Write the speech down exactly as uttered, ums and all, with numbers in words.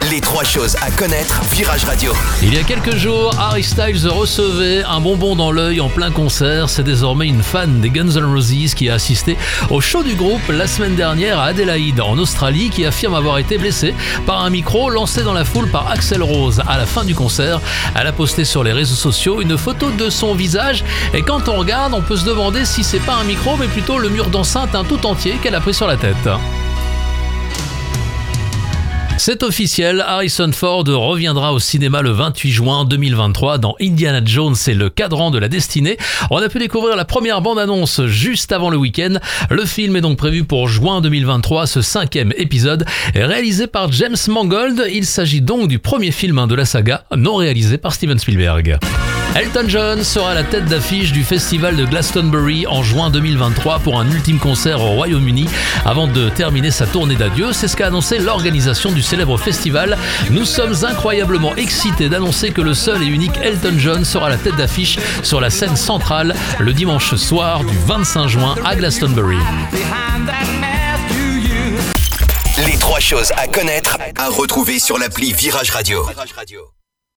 Les trois choses à connaître, Virage Radio. Il y a quelques jours, Harry Styles recevait un bonbon dans l'œil en plein concert. C'est désormais une fan des Guns N' Roses qui a assisté au show du groupe la semaine dernière à Adélaïde, en Australie, qui affirme avoir été blessée par un micro lancé dans la foule par Axl Rose. À la fin du concert, elle a posté sur les réseaux sociaux une photo de son visage. Et quand on regarde, on peut se demander si c'est pas un micro, mais plutôt le mur d'enceinte un tout entier qu'elle a pris sur la tête. C'est officiel, Harrison Ford reviendra au cinéma le vingt-huit juin deux mille vingt-trois dans Indiana Jones et le Cadran de la Destinée. On a pu découvrir la première bande-annonce juste avant le week-end. Le film est donc prévu pour juin deux mille vingt-trois. Ce cinquième épisode est réalisé par James Mangold. Il s'agit donc du premier film de la saga non réalisé par Steven Spielberg. Elton John sera à la tête d'affiche du festival de Glastonbury en juin deux mille vingt-trois pour un ultime concert au Royaume-Uni avant de terminer sa tournée d'adieu. C'est ce qu'a annoncé l'organisation du célèbre festival. Nous sommes incroyablement excités d'annoncer que le seul et unique Elton John sera à la tête d'affiche sur la scène centrale le dimanche soir du vingt-cinq juin à Glastonbury. Les trois choses à connaître, à retrouver sur l'appli Virage Radio.